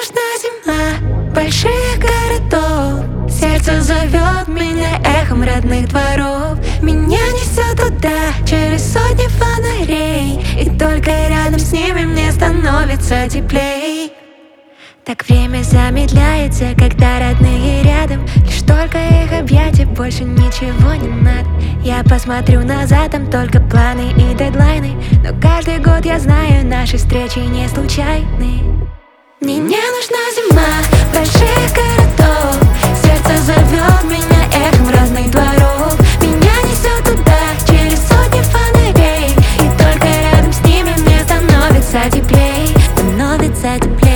нужна зима больших городов. Сердце зовет меня эхом родных дворов. Меня несет туда через сотни фонарей, и только рядом с ними мне становится теплей. Так время замедляется, когда родные рядом. Лишь только их объятия, больше ничего не надо. Я посмотрю назад, там только планы и дедлайны, но каждый год я знаю, наши встречи не случайны. Мне не нужна зима больших городов. Сердце зовет меня эхом разных дворов. Меня несет туда через сотни фонарей, и только рядом с ними мне становится теплей. Становится теплей.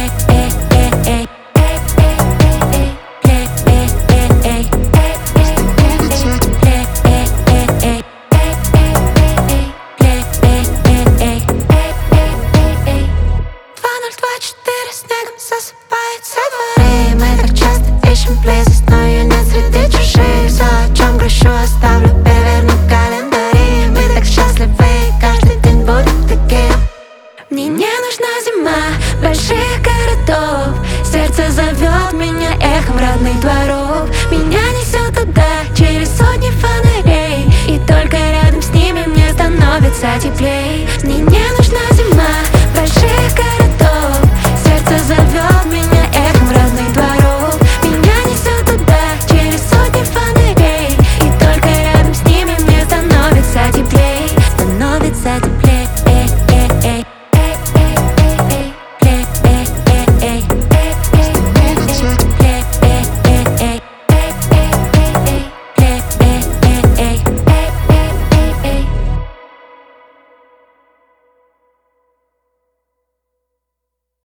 Снегом засыпает все дворы. Мы так часто ищем близость, но ее нет среди чужих. Все, о чем грущу, оставлю, переверну календари. Мы так счастливы, каждый день будет таким. Мне не нужна зима больших городов. Сердце зовет меня эхом родных дворов. Меня несет туда через сотни фонарей, и только рядом с ними мне становится теплей.